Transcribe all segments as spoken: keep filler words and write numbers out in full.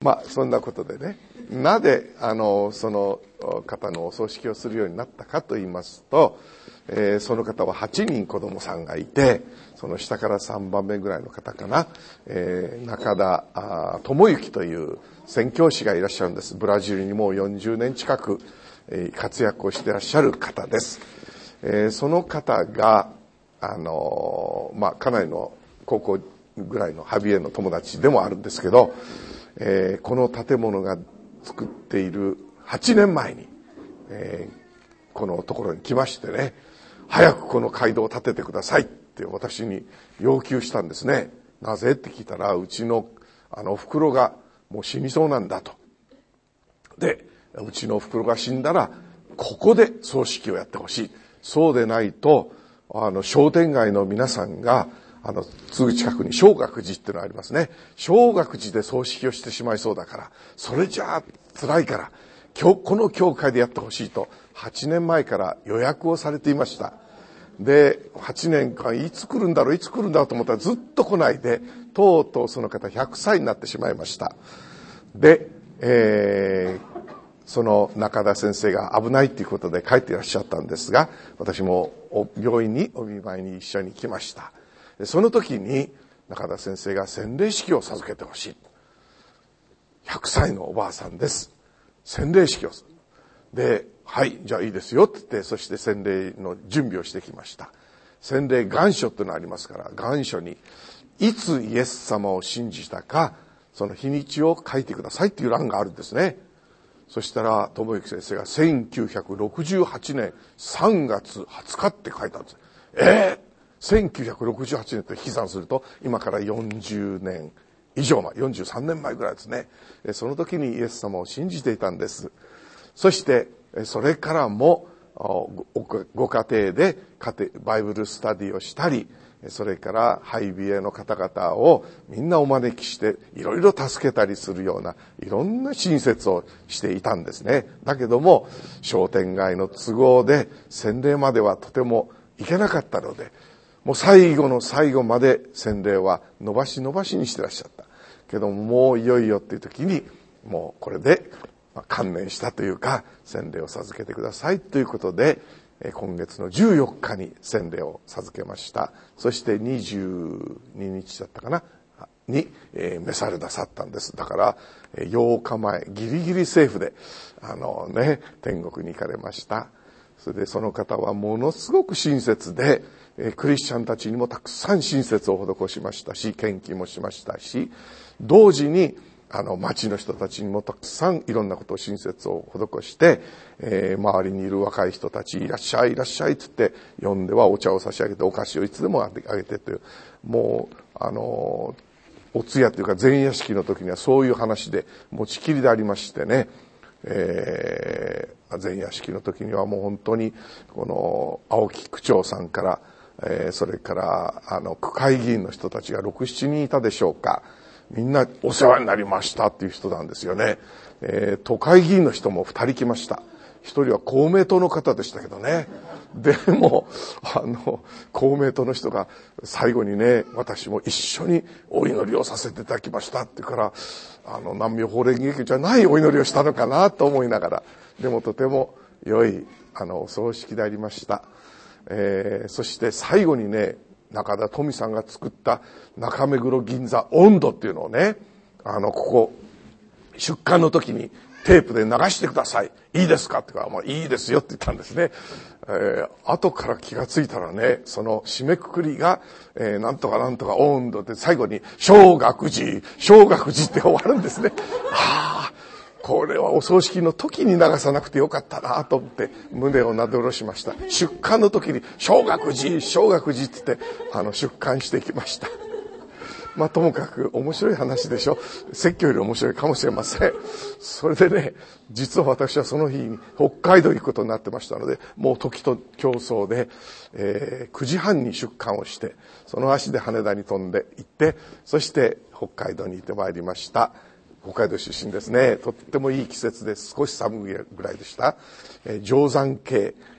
まあそんなことでね、なぜあのその方のお葬式をするようになったかと言いますと、えー、その方ははちにん子供さんがいて、その下からさんばんめぐらいの方かな、えー、中田智之という宣教師がいらっしゃるんです。ブラジルにもうよんじゅうねん近く、えー、活躍をしていらっしゃる方です。えー、その方があのー、まあかなりの高校ぐらいのハビエの友達でもあるんですけど、えー、この建物が作っているはちねんまえに、えー、このところに来ましてね、早くこの街道を建ててくださいって私に要求したんですね。なぜって聞いたら、うちのあのお袋がもう死にそうなんだと。で、うちのお袋が死んだらここで葬式をやってほしい。そうでないと、あの商店街の皆さんが、あのすぐ近くに正覚寺っていうのがありますね。正覚寺で葬式をしてしまいそうだから、それじゃあ辛いから今日この教会でやってほしいとはちねんまえから予約をされていました。ではちねんかんいつ来るんだろういつ来るんだろうと思ったらずっと来ないで、とうとうその方ひゃくさいになってしまいました。で、えー、その中田先生が危ないっていうことで帰っていらっしゃったんですが、私も病院にお見舞いに一緒に来ました。その時に中田先生が洗礼式を授けてほしい。ひゃくさいのおばあさんです。洗礼式をする。で、はい、じゃあいいですよって言って、そして洗礼の準備をしてきました。洗礼願書っていうのがありますから、願書にいつイエス様を信じたか、その日にちを書いてくださいっていう欄があるんですね。そしたら智之先生がせんきゅうひゃくろくじゅうはちねんさんがつはつかって書いたんです。えー、せんきゅうひゃくろくじゅうはちねんと引き算すると今からよんじゅうねん以上前、よんじゅうさんねんまえぐらいですね。その時にイエス様を信じていたんです。そしてそれからもご家庭で家庭バイブルスタディをしたり、それからハイビエの方々をみんなお招きしていろいろ助けたりするようないろんな親切をしていたんですね。だけども商店街の都合で洗礼まではとてもいけなかったので、もう最後の最後まで洗礼は伸ばし伸ばしにしてらっしゃったけども、もういよいよっていう時にもうこれで観念したというか、洗礼を授けてくださいということで、今月のじゅうよっかに洗礼を授けました。そしてにじゅうににちだったかなに、えー、召されなさったんです。だからようかまえギリギリセーフであのね天国に行かれました。それでその方はものすごく親切で、えー、クリスチャンたちにもたくさん親切を施しましたし、献金もしましたし、同時にあの町の人たちにもたくさんいろんなことを親切を施して、えー、周りにいる若い人たちいらっしゃいいらっしゃいって言って呼んではお茶を差し上げてお菓子をいつでもあげてという、もうあのお通夜というか前夜式の時にはそういう話で持ちきりでありましてね、えー、前夜式の時にはもう本当にこの青木区長さんから、えー、それからあの区会議員の人たちがろく、しちにんいたでしょうか。みんなお世話になりましたっていう人なんですよね。えー、都会議員の人もふたり来ました。ひとりは公明党の方でしたけどね。でもあの公明党の人が最後にね、私も一緒にお祈りをさせていただきましたって言うから、あの南無法蓮華経じゃないお祈りをしたのかなと思いながら、でもとても良いあのお葬式でありました。えー、そして最後にね、中田富さんが作った中目黒銀座温度っていうのをね、あのここ出棺の時にテープで流してください、いいですかって言うから、まあ、いいですよって言ったんですね。えー、後から気がついたらね、その締めくくりが、えー、なんとかなんとか温度で最後に正覚寺正覚寺って終わるんですね。はあ、これはお葬式の時に流さなくてよかったなと思って胸をなで下ろしました。出棺の時に正覚寺正覚寺って言ってあの出棺してきました。まあともかく面白い話でしょ。説教より面白いかもしれません。それでね、実は私はその日に北海道行くことになってましたので、もう時と競争で、えー、くじはんに出棺をして、その足で羽田に飛んで行って、そして北海道に行ってまいりました。北海道出身ですね。とってもいい季節で少し寒いぐらいでした。えー、定山渓、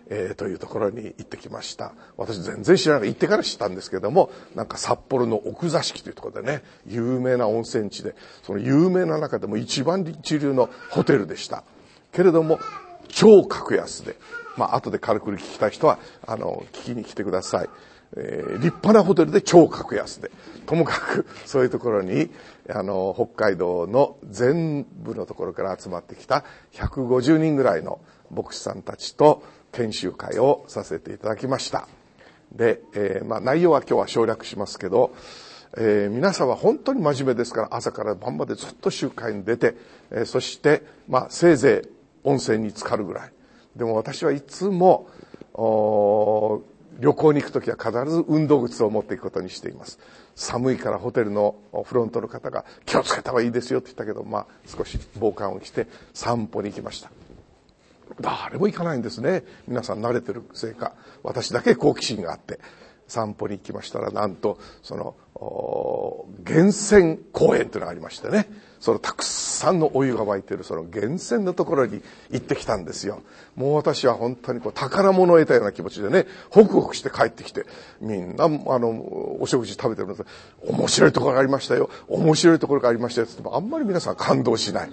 えー、というところに行ってきました。私全然知らない、行ってから知ったんですけども、なんか札幌の奥座敷というところでね、有名な温泉地で、その有名な中でも一番一流のホテルでした。けれども、超格安で、まあ後で軽く聞きたい人は、あの、聞きに来てください。えー、立派なホテルで超格安で、ともかくそういうところに、あの、北海道の全部のところから集まってきたひゃくごじゅうにんぐらいの牧師さんたちと研修会をさせていただきました。で、えー、まあ内容は今日は省略しますけど、えー、皆さんは本当に真面目ですから、朝から晩までずっと集会に出て、えー、そして、まあせいぜい温泉に浸かるぐらい。でも私はいつも、旅行に行くときは必ず運動靴を持っていくことにしています。寒いからホテルのフロントの方が気をつけた方がいいですよって言ったけど、まあ少し防寒を着て散歩に行きました。誰も行かないんですね。皆さん慣れてるせいか、私だけ好奇心があって散歩に行きましたら、なんとその源泉公園というのがありましてね、そのたくさんのお湯が湧いているその源泉のところに行ってきたんですよ。もう私は本当にこう宝物を得たような気持ちでね、ホクホクして帰ってきて、みんなあのお食事食べてるんです。面白いところがありましたよ、面白いところがありましたよって言ってもあんまり皆さん感動しない。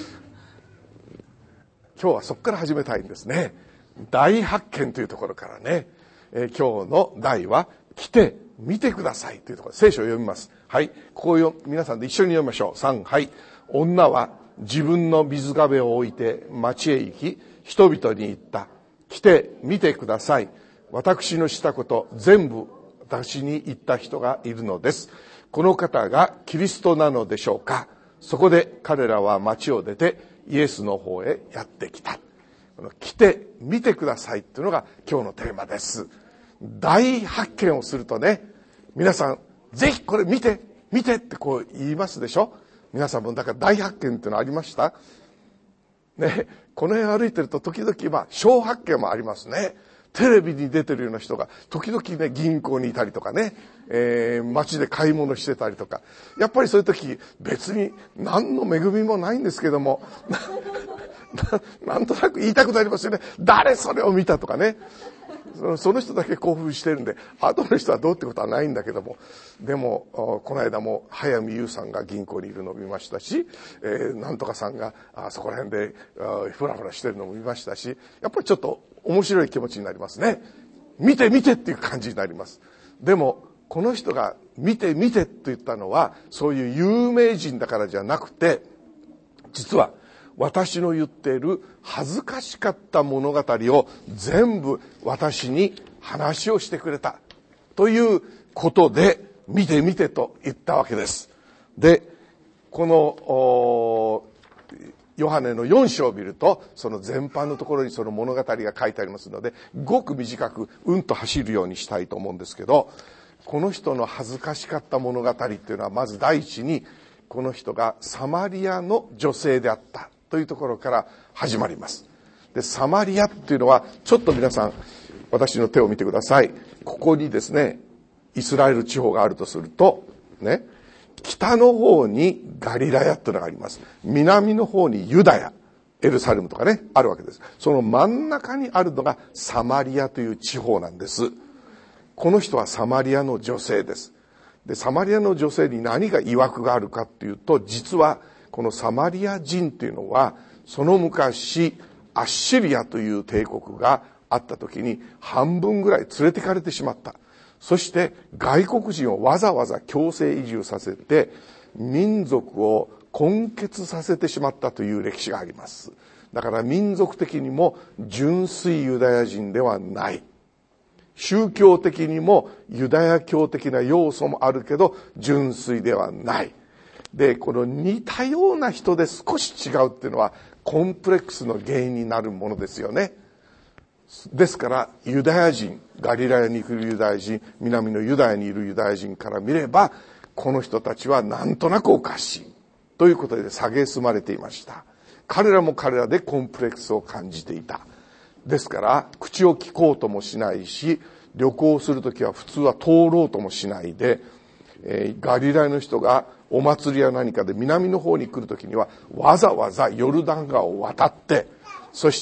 今日はそこから始めたいんですね。大発見というところからね、えー、今日の題は来て見てくださいというところで聖書を読みます。はい、ここをよ皆さんで一緒に読みましょう。さん、はい。女は自分の水がめを置いて町へ行き、人々に言った。来て見てください。私のしたこと全部私に言った人がいるのです。この方がキリストなのでしょうか。そこで彼らは町を出てイエスの方へやってきた。この来て見てくださいっていうのが今日のテーマです。大発見をするとね、皆さんぜひこれ見て見てってこう言いますでしょ。皆さんもだから大発見っていうのありましたね。この辺歩いてると時々まあ小発見もありますね。テレビに出てるような人が時々ね銀行にいたりとかね、えー、街で買い物してたりとか、やっぱりそういう時別に何の恵みもないんですけどもな, なんとなく言いたくなりますよね。誰それを見たとかね、その人だけ興奮してるんで後の人はどうってことはないんだけども、でもこの間も早見優さんが銀行にいるのを見ましたし、えー、なんとかさんがあそこら辺でフラフラしてるのも見ましたし、やっぱりちょっと面白い気持ちになりますね。見て見てっていう感じになります。でもこの人が見て見てと言ったのはそういう有名人だからじゃなくて、実は私の言っている恥ずかしかった物語を全部私に話をしてくれたということで、見て見てと言ったわけです。で、このヨハネのよん章を見ると、その前半のところにその物語が書いてありますので、ごく短くうんと走るようにしたいと思うんですけど、この人の恥ずかしかった物語っていうのは、まず第一にこの人がサマリアの女性であったというところから始まります。で、サマリアっていうのは、ちょっと皆さん私の手を見てください。ここにですねイスラエル地方があるとするとね、北の方にガリラヤというのがあります。南の方にユダヤ、エルサレムとかねあるわけです。その真ん中にあるのがサマリアという地方なんです。この人はサマリアの女性です。で、サマリアの女性に何が曰くがあるかっていうと、実はこのサマリア人っていうのはその昔アッシリアという帝国があった時に半分ぐらい連れてかれてしまった。そして外国人をわざわざ強制移住させて民族を根血させてしまったという歴史があります。だから民族的にも純粋ユダヤ人ではない。宗教的にもユダヤ教的な要素もあるけど純粋ではない。で、この似たような人で少し違うっていうのはコンプレックスの原因になるものですよね。ですからユダヤ人、ガリラヤにいるユダヤ人、南のユダヤにいるユダヤ人から見れば、この人たちはなんとなくおかしいということで蔑まれていました。彼らも彼らでコンプレックスを感じていた。ですから口を聞こうともしないし、旅行するときは普通は通ろうともしないで、えー、ガリラヤの人がお祭りや何かで南の方に来るときにはわざわざヨルダン川を渡って、そして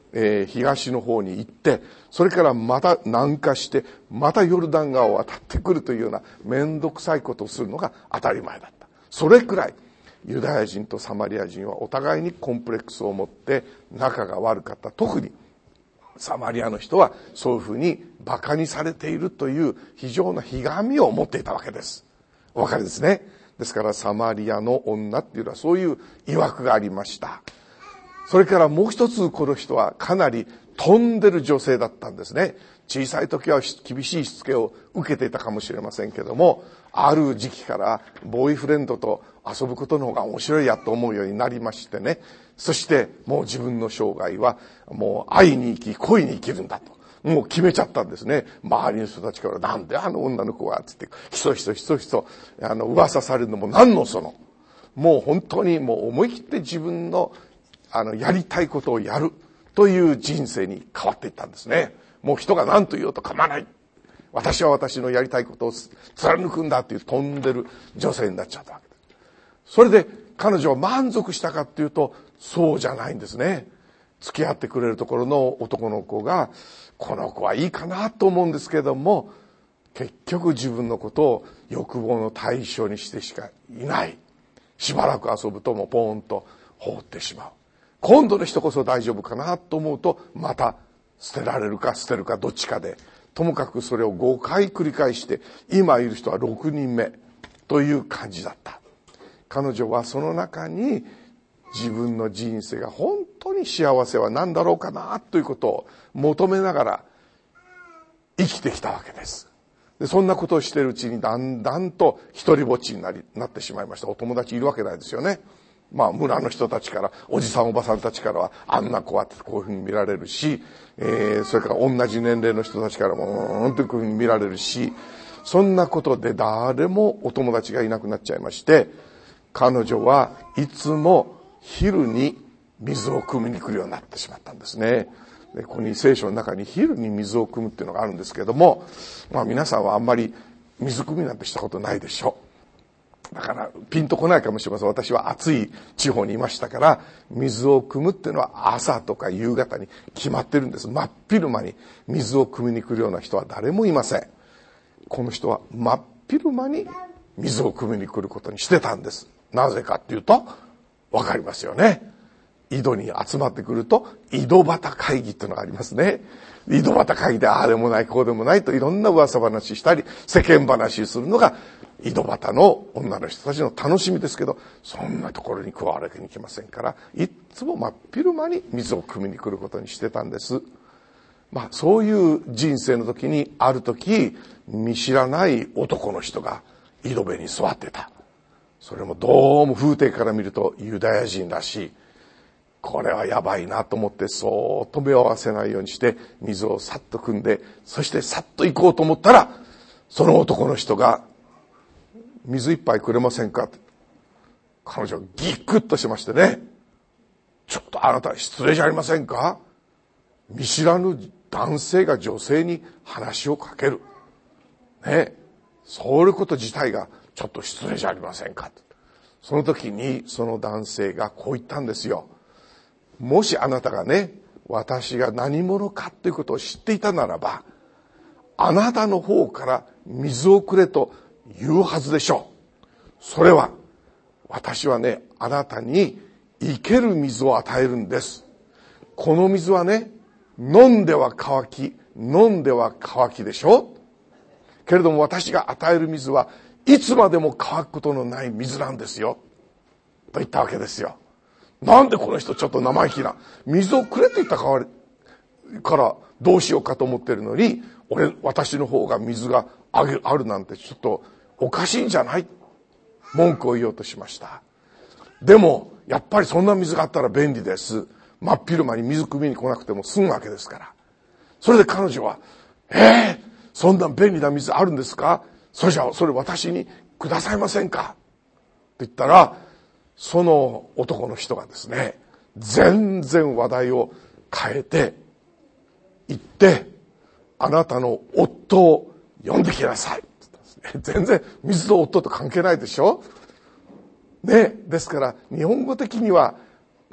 えー、東の方に行って、それからまた南下して、またヨルダン川を渡ってくるというようなめんどくさいことをするのが当たり前だった。それくらいユダヤ人とサマリア人はお互いにコンプレックスを持って仲が悪かった。特にサマリアの人はそういうふうに馬鹿にされているという非常なひがみを持っていたわけです。お分かりですね。ですからサマリアの女っていうのはそういう曰くがありました。それからもう一つ、この人はかなり飛んでる女性だったんですね。小さい時は厳しいしつけを受けていたかもしれませんけども、ある時期からボーイフレンドと遊ぶことの方が面白いやと思うようになりましてね。そしてもう自分の生涯はもう愛に生き恋に生きるんだと。もう決めちゃったんですね。周りの人たちからなんであの女の子はつってひそひそひそひそあの噂されるのも何のその。もう本当にもう思い切って自分のあのやりたいことをやるという人生に変わっていったんですね。もう人が何と言おうと構わない。私は私のやりたいことを貫くんだっていう飛んでる女性になっちゃったわけです。それで彼女は満足したかっていうとそうじゃないんですね。付き合ってくれるところの男の子がこの子はいいかなと思うんですけども、結局自分のことを欲望の対象にしてしかいない。しばらく遊ぶともうポーンと放ってしまう。今度の人こそ大丈夫かなと思うとまた捨てられるか捨てるかどっちかで、ともかくそれをごかい繰り返して今いる人はろくにんめという感じだった。彼女はその中に自分の人生が本当に幸せは何だろうかなということを求めながら生きてきたわけです。でそんなことをしているうちにだんだんと一人ぼっちになりなってしまいました。お友達いるわけないですよね。まあ村の人たちからおじさんおばさんたちからはあんな子はってこういうふうに見られるし、えー、それから同じ年齢の人たちからもうんというふうに見られるし、そんなことで誰もお友達がいなくなっちゃいまして、彼女はいつも昼に水を汲みに来るようになってしまったんですね。でここに聖書の中に昼に水を汲むっていうのがあるんですけども、まあ皆さんはあんまり水汲みなんてしたことないでしょう。だからピンとこないかもしれません。私は暑い地方にいましたから、水を汲むっていうのは朝とか夕方に決まってるんです。真っ昼間に水を汲みに来るような人は誰もいません。この人は真っ昼間に水を汲みに来ることにしてたんです。なぜかっていうとわかりますよね。井戸に集まってくると井戸端会議っていうのがありますね。井戸端会議でああでもないこうでもないといろんな噂話したり世間話するのが井戸端の女の人たちの楽しみですけど、そんなところに加わるわけにいきませんから、いつも真っ昼間に水を汲みに来ることにしてたんです。まあそういう人生の時にある時見知らない男の人が井戸辺に座ってた。それもどうも風景から見るとユダヤ人らしい。これはやばいなと思ってそーっと目を合わせないようにして水をさっと汲んで、そしてさっと行こうと思ったらその男の人が水一杯くれませんかって。彼女はギクッとしましてね、ちょっとあなた失礼じゃありませんか。見知らぬ男性が女性に話をかけるね、そういうこと自体がちょっと失礼じゃありませんか。その時にその男性がこう言ったんですよ。もしあなたがね、私が何者かということを知っていたならば、あなたの方から水をくれと言うはずでしょう。それは私はね、あなたに生ける水を与えるんです。この水はね、飲んでは乾き、飲んでは乾きでしょ。けれども私が与える水はいつまでも乾くことのない水なんですよ。と言ったわけですよ。なんでこの人ちょっと生意気な。水をくれと言ったからどうしようかと思ってるのに、俺、私の方が水があるなんてちょっとおかしいんじゃない？文句を言おうとしました。でも、やっぱりそんな水があったら便利です。真っ昼間に水汲みに来なくても済むわけですから。それで彼女は、えー、そんな便利な水あるんですか？それじゃあ、それ私にくださいませんか？って言ったら、その男の人がですね、全然話題を変えて、言って、あなたの夫を呼んできなさい。全然水と夫と関係ないでしょね。ですから日本語的には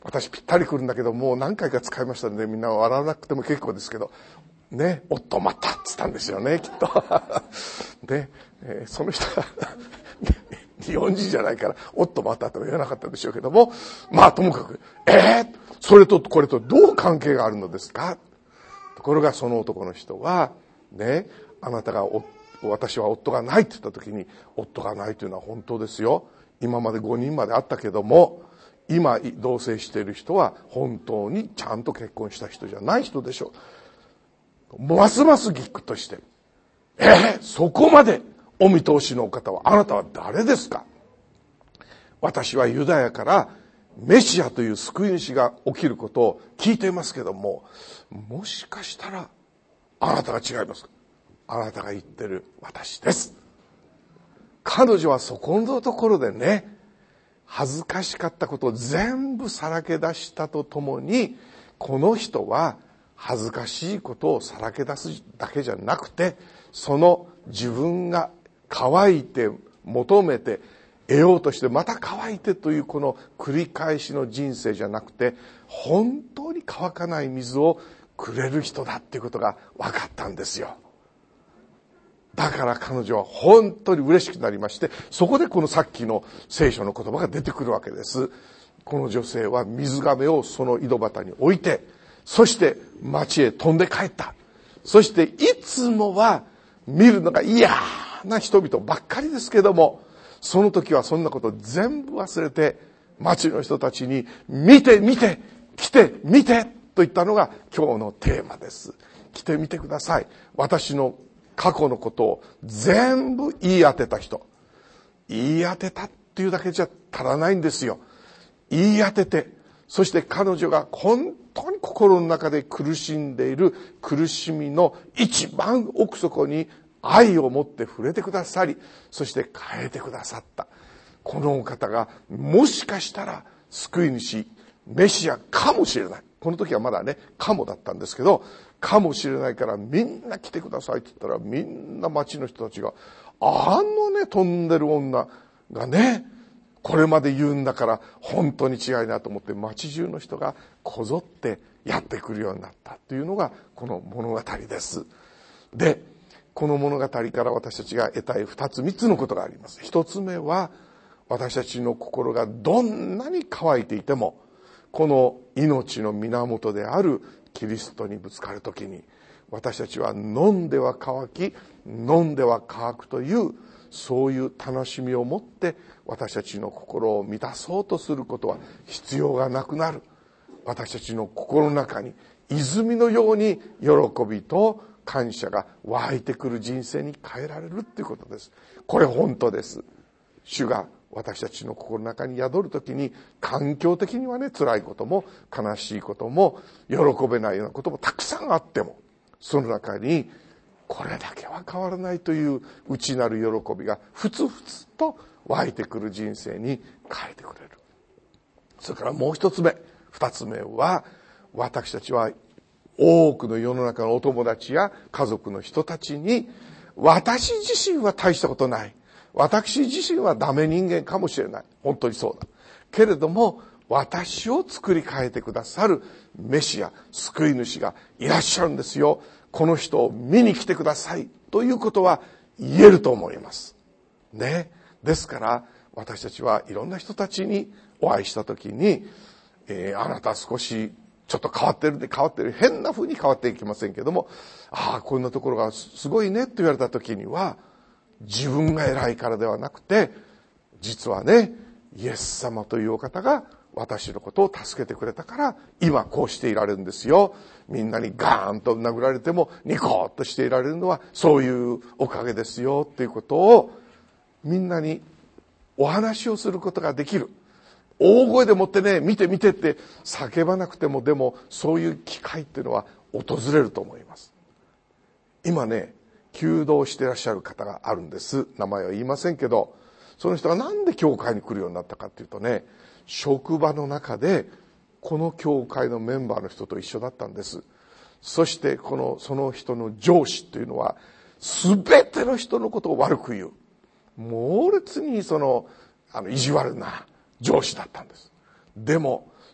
私ぴったり来るんだけど、もう何回か使いましたので、みんな笑わなくても結構ですけど、ね、夫待ったっつったんですよね、きっと。で、えー、その人は、日本人じゃないから、夫待ったとは言わなかったんでしょうけども、まあともかく、えー、それとこれとどう関係があるのですか？ところがその男の人は、ね、あなたがお、私は夫がないって言った時に、夫がないというのは本当ですよ。今までごにんまであったけども、今同棲している人は本当にちゃんと結婚した人じゃない人でしょう。ますますぎっくとして、えー、そこまでお見通しのお方はあなたは誰ですか？私はユダヤからメシアという救い主が起きることを聞いていますけども、もしかしたらあなたが違いますか？あなたが言ってる私です。彼女はそこのところでね、恥ずかしかったことを全部さらけ出したとともに、この人は恥ずかしいことをさらけ出すだけじゃなくて、その自分が乾いて求めて得ようとしてまた乾いてというこの繰り返しの人生じゃなくて、本当に乾かない水をくれる人だっていうことが分かったんですよ。だから彼女は本当に嬉しくなりまして、そこでこのさっきの聖書の言葉が出てくるわけです。この女性は水亀をその井戸端に置いて、そして町へ飛んで帰った。そしていつもは見るのが嫌な人々ばっかりですけども、その時はそんなこと全部忘れて、町の人たちに見て見て、来て見てと言ったのが今日のテーマです。来てみてください。私の過去のことを全部言い当てた人。言い当てたっていうだけじゃ足らないんですよ。言い当てて、そして彼女が本当に心の中で苦しんでいる苦しみの一番奥底に愛を持って触れてくださり、そして変えてくださった。このお方がもしかしたら救い主、メシアかもしれない。この時はまだね、かもだったんですけど、かもしれないからみんな来てくださいって言ったら、みんな町の人たちが、あのね、飛んでる女がね、これまで言うんだから本当に違いなと思って、町中の人がこぞってやってくるようになったというのがこの物語です。で、この物語から私たちが得たい二つ三つのことがあります。一つ目は、私たちの心がどんなに乾いていても、この命の源であるキリストにぶつかるときに、私たちは飲んでは乾き、飲んでは乾くという、そういう楽しみを持って私たちの心を満たそうとすることは必要がなくなる。私たちの心の中に泉のように喜びと感謝が湧いてくる人生に変えられるっていうことです。これ本当です。主が私たちの心の中に宿るときに、環境的にはね、辛いことも悲しいことも喜べないようなこともたくさんあっても、その中にこれだけは変わらないという内なる喜びがふつふつと湧いてくる人生に変えてくれる。それからもう一つ目、二つ目は、私たちは多くの世の中のお友達や家族の人たちに、私自身は大したことない、私自身はダメ人間かもしれない、本当にそうだけれども、私を作り変えてくださるメシア、救い主がいらっしゃるんですよ。この人を見に来てくださいということは言えると思いますね。ですから私たちはいろんな人たちにお会いしたときに、えー、あなた少しちょっと変わってるで変わってる変な風に変わっていきませんけども、ああこんなところがすごいねと言われたときには、自分が偉いからではなくて、実はね、イエス様というお方が私のことを助けてくれたから今こうしていられるんですよ。みんなにガーンと殴られてもニコッとしていられるのはそういうおかげですよっていうことをみんなにお話をすることができる。大声でもってね、見て見てって叫ばなくても、でもそういう機会っていうのは訪れると思います。今ね、求道していらっしゃる方があるんです。名前は言いませんけど、その人がなんで教会に来るようになったかっていうとね、職場の中でこの教会のメンバーの人と一緒だったんです。そしてこのその人の上司というのは全ての人のことを悪く言う、猛烈にそのあの意地悪な上司だったんです。でも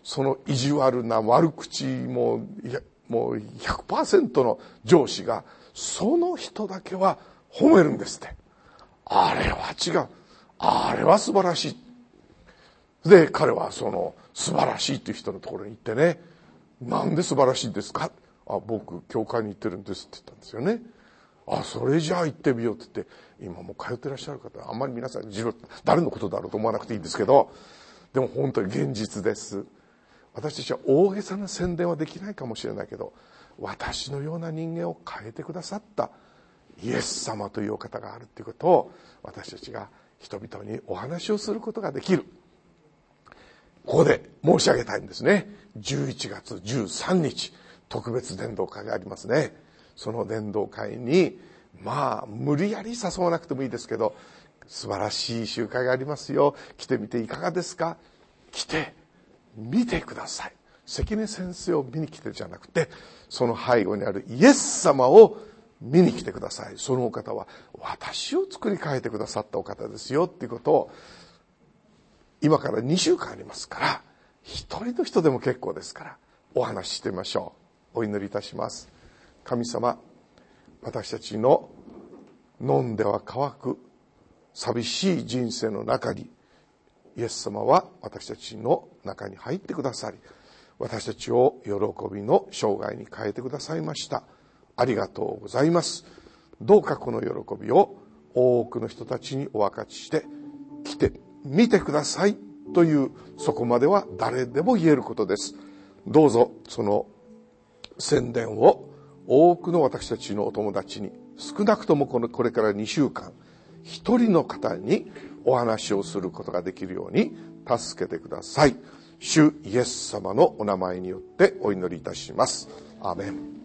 その意地悪な悪口も、いや、もう ひゃくパーセント の上司が、その人だけは褒めるんですって。あれは違う。あれは素晴らしい。で、彼はその素晴らしいという人のところに行ってね、なんで素晴らしいんですか？あ、僕、教会に行ってるんですって言ったんですよね。あ、それじゃあ行ってみようって言って、今もう通ってらっしゃる方、あんまり皆さん自分、誰のことだろうと思わなくていいんですけど、でも本当に現実です。私たちは大げさな宣伝はできないかもしれないけど、私のような人間を変えてくださったイエス様というお方があるということを、私たちが人々にお話をすることができる。ここで申し上げたいんですね。じゅういちがつじゅうさんにち、特別伝道会がありますね。その伝道会に、まあ、無理やり誘わなくてもいいですけど、素晴らしい集会がありますよ。来てみていかがですか？来て、見てください。関根先生を見に来てじゃなくて、その背後にあるイエス様を見に来てください。そのお方は私を作り変えてくださったお方ですよっていうことを、今からにしゅうかんありますから、一人の人でも結構ですからお話ししてみましょう。お祈りいたします。神様、私たちの飲んでは乾く寂しい人生の中に、イエス様は私たちの中に入ってくださり、私たちを喜びの生涯に変えてくださいました。ありがとうございます。どうかこの喜びを多くの人たちにお分かちして、来て見てくださいという、そこまでは誰でも言えることです。どうぞその宣伝を多くの私たちのお友達に、少なくともこのこれからにしゅうかん、一人の方にお話をすることができるように助けてください。主イエス様のお名前によってお祈りいたします。アーメン。